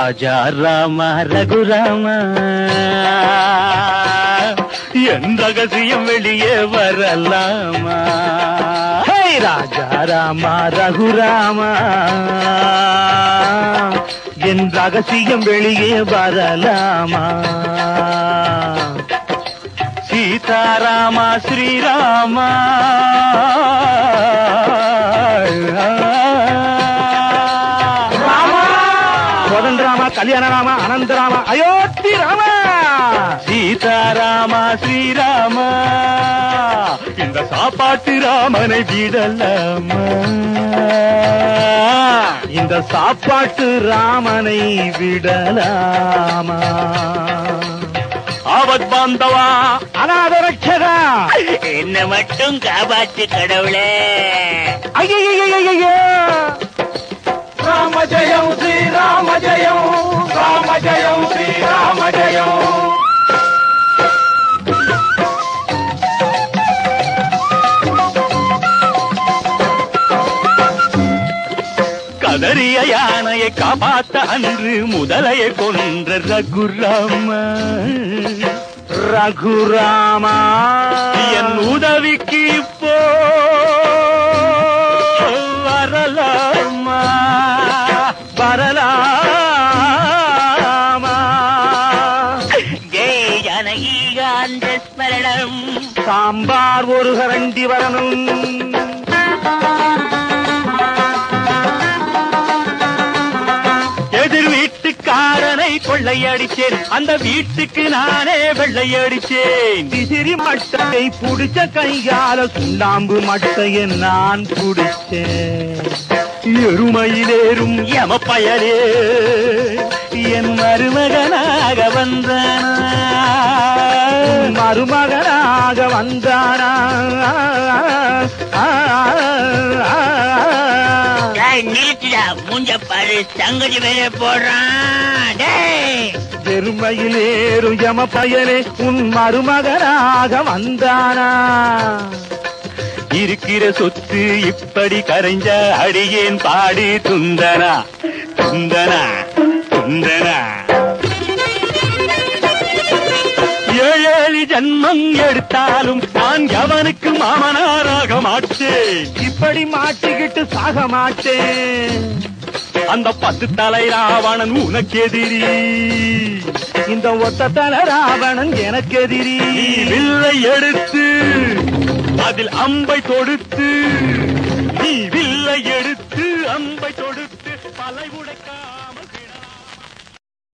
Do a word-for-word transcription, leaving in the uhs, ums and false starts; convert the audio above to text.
ராஜா ராமா ரகுராமா என் ரகசியம் வெளியே வரலாமா? ராஜா ராமா ரகுராமா என் ரகசியம் வெளியே வரலாமா? சீதாராமா ஸ்ரீராமா ராமா கல்யாண ராமா அனந்த ராமா அயோத்தி ராமா சீதாராமா ஸ்ரீராமா இந்த சாப்பாட்டு ராமனை விடலாமா? இந்த சாப்பாட்டு ராமனை விடலாமா? ஆபத் பாந்தவா அநாத ரட்சகா என்ன மட்டும் காப்பாற்று கடவுளே. ஐயோ ராம ஜெயம் ஸ்ரீ ராம ஜெயம் ராம ஜெயம் ஸ்ரீ ராம ஜெயம். கதறிய யானையை காப்பாத்த அன்று முதலையை கொன்ற ரகுராமா ரகுராமா என் உதவிக்கு இப்போ வரலாமா வரலாமா? ஜெய் ஜானகி காந்த ஸ்மரணம். சாம்பார் ஒரு கரண்டி வரணும். எதிர் வீட்டுக்காரனை கொள்ளையடிச்சேன், அந்த வீட்டுக்கு நானே வெள்ளையடிச்சேன். விசிறி மட்டையை புடிச்ச கையால சுண்ணாம்பு மட்டையை நான் புடிச்சேன். எருமையிலேறும் யம பயலே என் மருமகனாக வந்தானா மருமகனாக வந்தானா? நீட்டியா மூஞ்ச பாரு சங்கதி வேற போடுறான். எருமையிலேறும் யம பயலே உன் மருமகனாக வந்தானா? இருக்கிற சொத்து இப்படி கரைஞ்ச அடியேன் பாடி துந்தனா துந்தனா துந்தனா. ஏழேழு ஜன்மம் எடுத்தாலும் நான் எவனுக்கு மாமனாராக மாட்டேன். இப்படி மாட்டிக்கிட்டு சாக மாட்டேன். அந்த பத்து தலை ராவணன் உனக்கு எதிரி, இந்த ஒத்த தலை ராவணன் எனக்கு எதிரி. வில்லை எடுத்து அதில் அம்பை தொடுத்து, நீ வில்லை எடுத்து அம்பை தொடுத்து பலை உடைக்காமல்